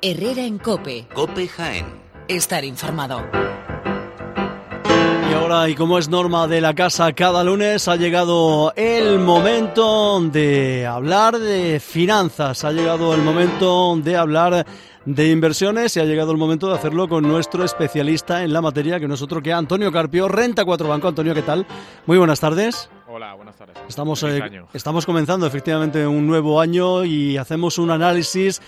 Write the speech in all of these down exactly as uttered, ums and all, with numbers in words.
Herrera en COPE. COPE Jaén. Estar informado. Y ahora, y como es norma de la casa cada lunes, ha llegado el momento de hablar de finanzas, ha llegado el momento de hablar de inversiones y ha llegado el momento de hacerlo con nuestro especialista en la materia, que no es otro que Antonio Carpio, Renta cuatro Banco. Antonio, ¿qué tal? Muy buenas tardes. Hola, buenas tardes. Estamos, eh, estamos comenzando efectivamente un nuevo año y hacemos un análisis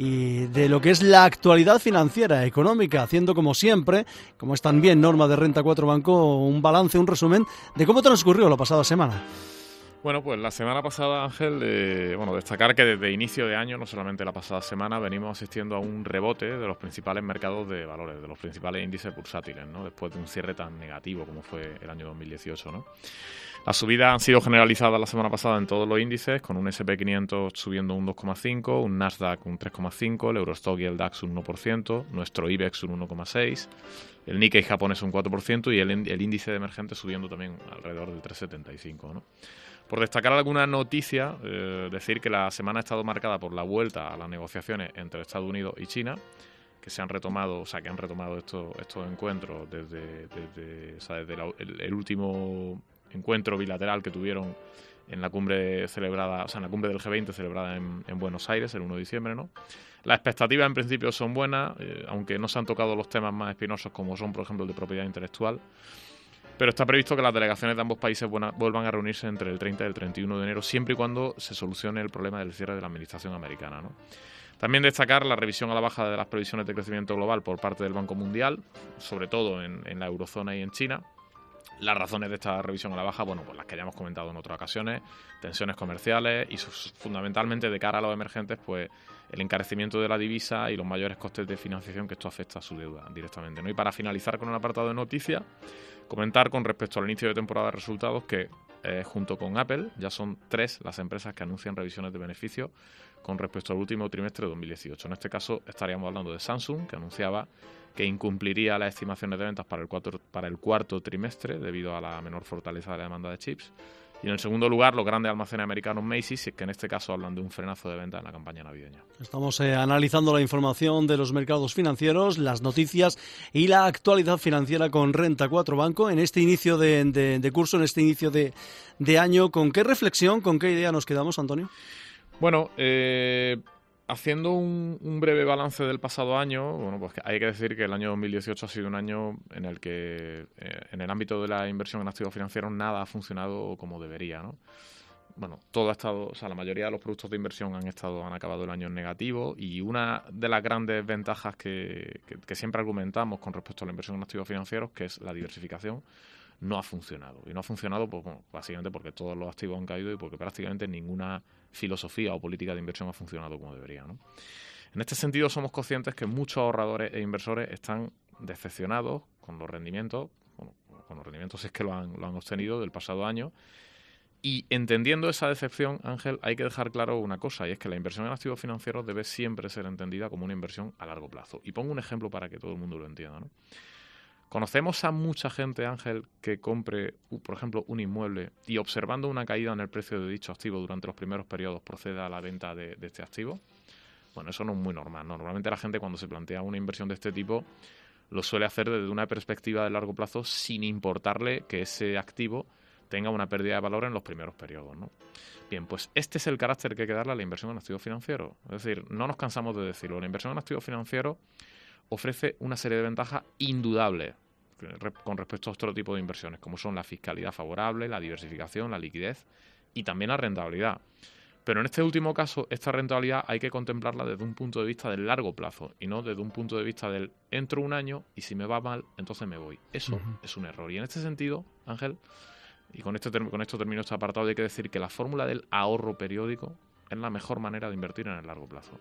y de lo que es la actualidad financiera, económica, haciendo como siempre, como es también norma de Renta cuatro Banco, un balance, un resumen de cómo transcurrió la pasada semana. Bueno, pues la semana pasada, Ángel, eh, bueno, destacar que desde inicio de año, no solamente la pasada semana, venimos asistiendo a un rebote de los principales mercados de valores, de los principales índices bursátiles, ¿no? Después de un cierre tan negativo como fue el año dos mil dieciocho, ¿no? Las subidas han sido generalizadas la semana pasada en todos los índices, con un ese and pe quinientos subiendo un dos coma cinco, un Nasdaq un tres coma cinco, el Eurostock y el DAX un uno por ciento, nuestro IBEX un uno coma seis, el Nikkei japonés un cuatro por ciento y el, el índice de emergentes subiendo también alrededor del tres coma setenta y cinco, ¿no? Por destacar alguna noticia, eh, decir que la semana ha estado marcada por la vuelta a las negociaciones entre Estados Unidos y China, que se han retomado, o sea, que han retomado estos, estos encuentros desde, desde, o sea, desde la, el, el último encuentro bilateral que tuvieron en la cumbre celebrada, o sea, en la cumbre del G veinte celebrada en, en Buenos Aires el uno de diciembre, ¿no? Las expectativas en principio son buenas, eh, aunque no se han tocado los temas más espinosos como son, por ejemplo, el de propiedad intelectual. Pero está previsto que las delegaciones de ambos países vuelvan a reunirse entre el treinta y el treinta y uno de enero, siempre y cuando se solucione el problema del cierre de la administración americana, ¿no? También destacar la revisión a la baja de las previsiones de crecimiento global por parte del Banco Mundial, sobre todo en, en la eurozona y en China. Las razones de esta revisión a la baja, bueno, pues las que ya hemos comentado en otras ocasiones, tensiones comerciales y fundamentalmente de cara a los emergentes, pues el encarecimiento de la divisa y los mayores costes de financiación que esto afecta a su deuda directamente, ¿no? Y para finalizar con un apartado de noticias, comentar con respecto al inicio de temporada de resultados que eh, junto con Apple ya son tres las empresas que anuncian revisiones de beneficios con respecto al último trimestre de dos mil dieciocho. En este caso estaríamos hablando de Samsung, que anunciaba que incumpliría las estimaciones de ventas para el, cuatro, para el cuarto trimestre debido a la menor fortaleza de la demanda de chips. Y en el segundo lugar, los grandes almacenes americanos Macy's, que en este caso hablan de un frenazo de venta en la campaña navideña. Estamos eh, analizando la información de los mercados financieros, las noticias y la actualidad financiera con Renta cuatro Banco en este inicio de, de, de curso, en este inicio de, de año. ¿Con qué reflexión, con qué idea nos quedamos, Antonio? Bueno, eh... haciendo un, un breve balance del pasado año, bueno, pues hay que decir que el año dos mil dieciocho ha sido un año en el que eh, en el ámbito de la inversión en activos financieros nada ha funcionado como debería, ¿no? Bueno, todo ha estado, o sea, la mayoría de los productos de inversión han estado, han acabado el año en negativo, y una de las grandes ventajas que, que, que siempre argumentamos con respecto a la inversión en activos financieros, que es la diversificación, no ha funcionado. Y no ha funcionado pues, bueno, básicamente porque todos los activos han caído y porque prácticamente ninguna filosofía o política de inversión ha funcionado como debería, ¿no? En este sentido, somos conscientes que muchos ahorradores e inversores están decepcionados con los rendimientos, bueno, con los rendimientos es que lo han, lo han obtenido del pasado año. Y entendiendo esa decepción, Ángel, hay que dejar claro una cosa, y es que la inversión en activos financieros debe siempre ser entendida como una inversión a largo plazo. Y pongo un ejemplo para que todo el mundo lo entienda, ¿no? Conocemos a mucha gente, Ángel, que compre, por ejemplo, un inmueble y observando una caída en el precio de dicho activo durante los primeros periodos proceda a la venta de, de este activo. Bueno, eso no es muy normal, ¿no? Normalmente la gente cuando se plantea una inversión de este tipo lo suele hacer desde una perspectiva de largo plazo sin importarle que ese activo tenga una pérdida de valor en los primeros periodos, ¿no? Bien, pues este es el carácter que hay que darle a la inversión en activos financieros. Es decir, no nos cansamos de decirlo, la inversión en activos financieros ofrece una serie de ventajas indudables con respecto a otro tipo de inversiones, como son la fiscalidad favorable, la diversificación, la liquidez y también la rentabilidad. Pero en este último caso, esta rentabilidad hay que contemplarla desde un punto de vista del largo plazo y no desde un punto de vista del entro un año y si me va mal, entonces me voy. Eso uh-huh. es un error. Y en este sentido, Ángel, y con, este, con esto termino este apartado, hay que decir que la fórmula del ahorro periódico es la mejor manera de invertir en el largo plazo.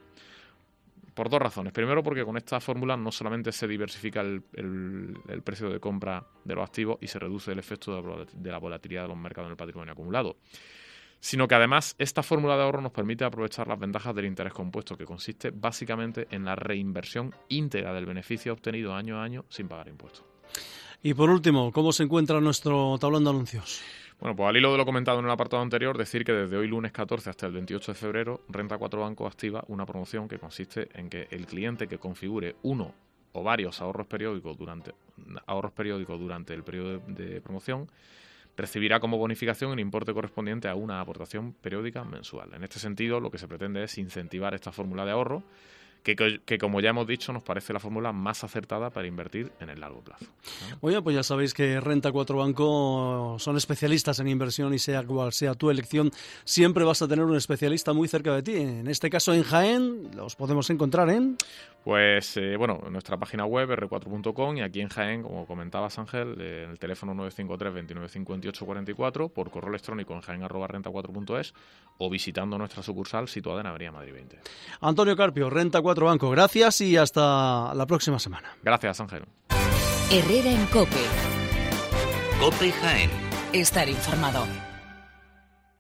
Por dos razones. Primero, porque con esta fórmula no solamente se diversifica el, el, el precio de compra de los activos y se reduce el efecto de la volatilidad de los mercados en el patrimonio acumulado, sino que además esta fórmula de ahorro nos permite aprovechar las ventajas del interés compuesto, que consiste básicamente en la reinversión íntegra del beneficio obtenido año a año sin pagar impuestos. Y por último, ¿cómo se encuentra nuestro tablón de anuncios? Bueno, pues al hilo de lo comentado en el apartado anterior, decir que desde hoy lunes catorce hasta el veintiocho de febrero, Renta cuatro Banco activa una promoción que consiste en que el cliente que configure uno o varios ahorros periódicos durante, ahorros periódicos durante el periodo de, de promoción recibirá como bonificación el importe correspondiente a una aportación periódica mensual. En este sentido, lo que se pretende es incentivar esta fórmula de ahorro, Que, que como ya hemos dicho nos parece la fórmula más acertada para invertir en el largo plazo, ¿no? Oye, pues ya sabéis que Renta cuatro Banco son especialistas en inversión y sea cual sea tu elección, siempre vas a tener un especialista muy cerca de ti. En este caso en Jaén, los podemos encontrar en... Pues eh, bueno, en nuestra página web erre cuatro punto com y aquí en Jaén, como comentabas Ángel, eh, en el teléfono nueve cinco tres, veintinueve cincuenta y ocho cuarenta y cuatro, por correo electrónico en jaén arroba renta cuatro punto es o visitando nuestra sucursal situada en Avenida Madrid veinte. Antonio Carpio, Renta cuatro Banco, gracias y hasta la próxima semana. Gracias, Ángel. Herrera en COPE. COPE Jaén. Estar informado.